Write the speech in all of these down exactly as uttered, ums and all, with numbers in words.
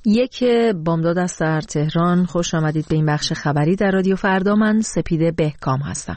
یک بامداد است در تهران. خوش آمدید به این بخش خبری در رادیو فردا. من سپیده بهکام هستم.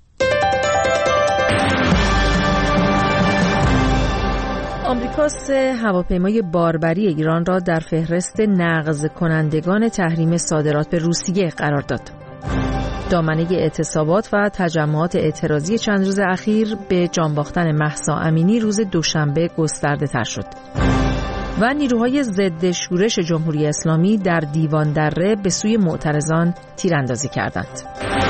آمریکا سه هواپیمای باربری ایران را در فهرست نقض کنندگان تحریم صادرات به روسیه قرار داد. دامنه اعتصابات و تجمعات اعتراضی چند روز اخیر به جان باختن مهسا امینی روز دوشنبه گسترده تر شد. و نیروهای ضد شورش جمهوری اسلامی در دیوان دره به سوی معترضان تیراندازی کردند.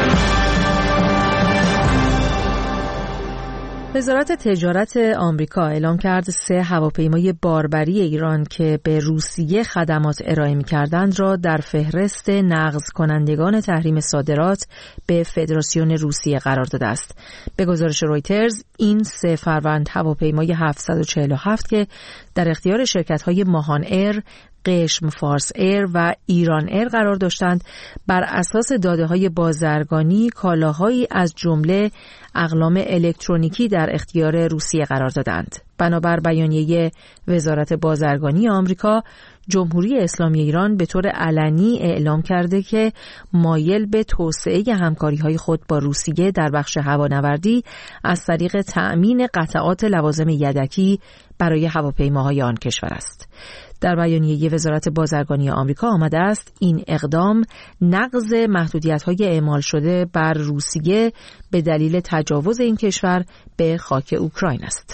وزارت تجارت آمریکا اعلام کرد سه هواپیمای باربری ایران که به روسیه خدمات ارائه می‌کردند را در فهرست نقض کنندگان تحریم صادرات به فدراسیون روسیه قرار داده است. به گزارش رویترز این سه فروند هواپیمای هفتصد و چهل و هفت که در اختیار شرکت‌های ماهان ایر، قشم فارس ایر و ایران ایر قرار داشتند، بر اساس داده‌های بازرگانی کالاهایی از جمله اقلام الکترونیکی در اختیار روسیه قرار دادند. بنابر بیانیه وزارت بازرگانی آمریکا، جمهوری اسلامی ایران به طور علنی اعلام کرده که مایل به توسعه همکاری‌های خود با روسیه در بخش هوانوردی از طریق تأمین قطعات لوازم یدکی برای هواپیماهای آن کشور است. در بیانیه وزارت بازرگانی آمریکا آمده است این اقدام نقض محدودیت‌های اعمال شده بر روسیه به دلیل تجاوز این کشور به خاک اوکراین است.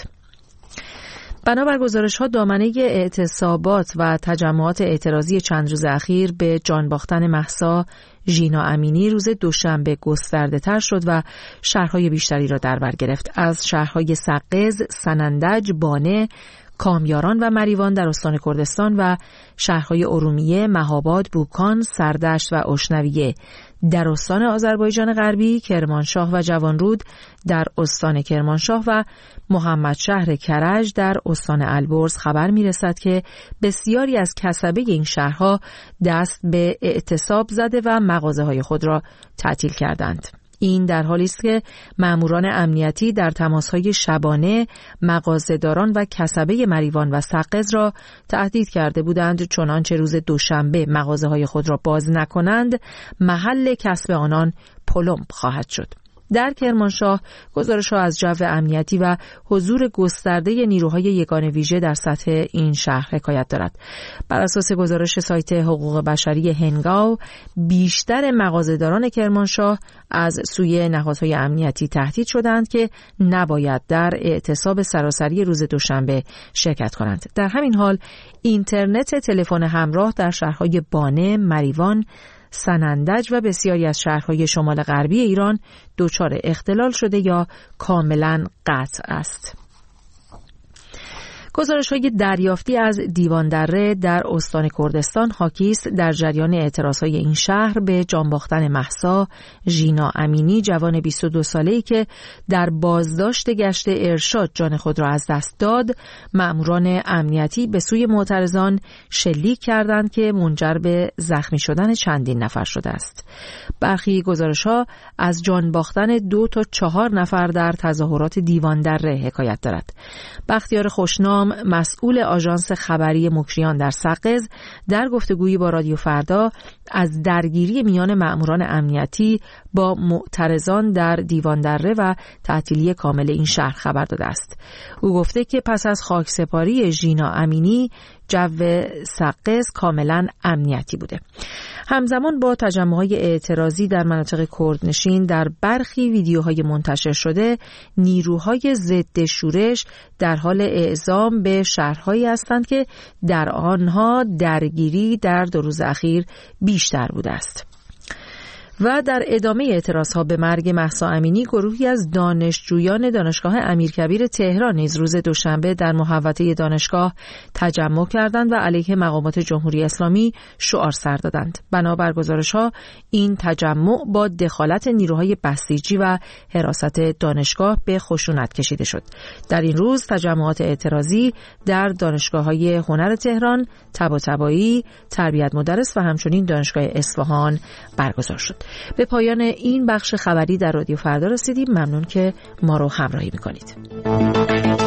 بنابر گزارش‌ها دامنه اعتصابات و تجمعات اعتراضی چند روز اخیر به جان باختن مهسا ژینا امینی روز دوشنبه گسترده تر شد و شهرهای بیشتری را در بر گرفت. از شهرهای سقز، سنندج، بانه، کامیاران و مریوان در استان کردستان و شهرهای ارومیه، مهاباد، بوکان، سردشت و اشنویه در استان آذربایجان غربی، کرمانشاه و جوانرود در استان کرمانشاه و محمد شهر کرج در استان البرز خبر می‌رسد که بسیاری از کسبه این شهرها دست به اعتصاب زده و مغازه‌های خود را تعطیل کردند. این در حالی است که ماموران امنیتی در تماس‌های شبانه مغازه‌داران و کسبه مریوان و سقز را تهدید کرده بودند چنانچه روز دوشنبه مغازه‌های خود را باز نکنند محل کسب آنان پلمب خواهد شد. در کرمانشاه گزارش‌ها از جو امنیتی و حضور گسترده نیروهای یگان ویژه در سطح این شهر حکایت دارد. بر اساس گزارش سایت حقوق بشری هنگاو، بیشتر مغازه‌داران کرمانشاه از سوی نهادهای امنیتی تهدید شدند که نباید در اعتصاب سراسری روز دوشنبه شرکت کنند. در همین حال اینترنت تلفن همراه در شهرهای بانه، مریوان، سنندج و بسیاری از شهرهای شمال غربی ایران دچار اختلال شده یا کاملا قطع است. گزارش‌های دریافتی از دیوان دره در استان کردستان حاکی است در جریان اعتراض‌های این شهر به جان باختن مهسا ژینا امینی، جوان بیست و دو ساله‌ای که در بازداشت گشت ارشاد جان خود را از دست داد، مأموران امنیتی به سوی معترضان شلیک کردند که منجر به زخمی شدن چندین نفر شده است. برخی گزارش‌ها از جان باختن دو تا چهار نفر در تظاهرات دیوان دره حکایت دارد. بختیار خوشنام، مسئول آژانس خبری مکریان در سقز، در گفتگویی با رادیو فردا از درگیری میان مأموران امنیتی با معترضان در دیوان دره و تعطیلی کامل این شهر خبر داده است. او گفته که پس از خاکسپاری ژینا امینی جو سقز کاملا امنیتی بوده. همزمان با تجمع‌های اعتراضی در مناطق کردنشین در برخی ویدیوهای منتشر شده، نیروهای ضد شورش در حال اعزام به شهرهایی هستند که در آنها درگیری در دو روز اخیر بیشتر بوده است. و در ادامه اعتراضها به مرگ مهسا امینی، گروهی از دانشجویان دانشگاه امیرکبیر تهران نیز روز دوشنبه در محوطه دانشگاه تجمع کردند و علیه مقامات جمهوری اسلامی شعار سر دادند. بنابر گزارش‌ها این تجمع با دخالت نیروهای بسیجی و حراست دانشگاه به خشونت کشیده شد. در این روز تجمعات اعتراضی در دانشگاه‌های هنر تهران، طباطبایی، تربیت مدرس و همچنین دانشگاه اصفهان برگزار شد. به پایان این بخش خبری در رادیو فردا رسیدیم. ممنون که ما رو همراهی می‌کنید.